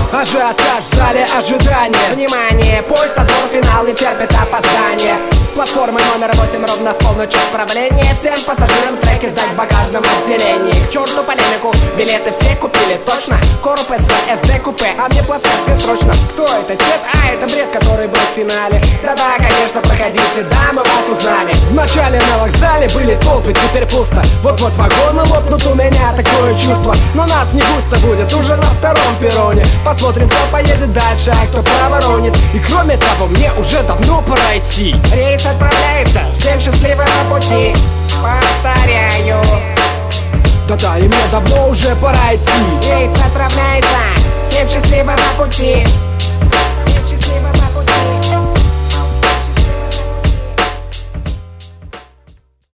Ажиотаж в зале ожидания. Внимание, поезд отбор, финал не терпит опоздания. С платформы номер 8 ровно в полночь отправления. Всем пассажирам треки сдать в багажном отделении. К черту полемику, билеты все купили, точно. Короб СВ, СД купе, а мне плацкарты срочно. Кто это? Чет? А, это бред, который был в финале. Да-да, конечно, проходите, да, мы вас узнали. В начале на вокзале были толпы, теперь пусто. Вот-вот вагоны лопнут, у меня такое чувство. Но нас не густо будет уже на втором перроне. Посмотрим, кто поедет дальше, а кто проворонит. И кроме того, мне уже давно пора идти. Рейс отправляется, всем счастливого пути. Повторяю. Да-да, и мне давно уже пора идти. Рейс отправляется, всем счастливого пути.